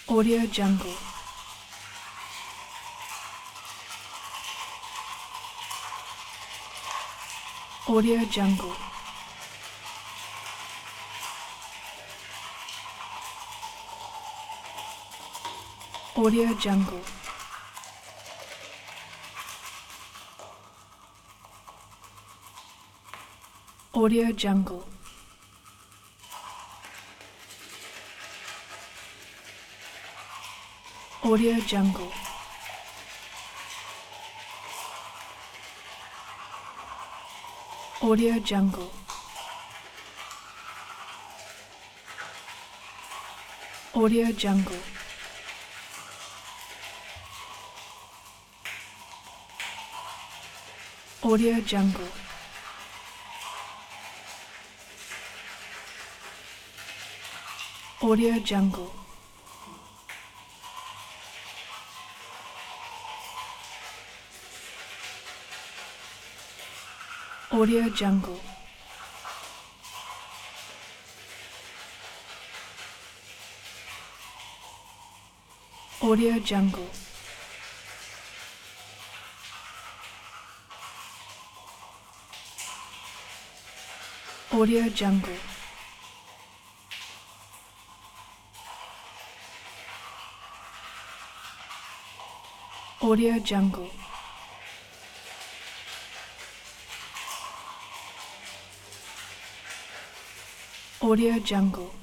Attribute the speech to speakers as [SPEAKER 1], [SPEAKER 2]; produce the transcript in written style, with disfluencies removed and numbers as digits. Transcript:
[SPEAKER 1] Audio Jungle. Audio Jungle. Audio Jungle. Audio Jungle. Audio Jungle. Audio Jungle. Audio Jungle. Audio Jungle. Audio Jungle. Audio Jungle. Audio Jungle. Audio Jungle. Audio Jungle. Audio Jungle.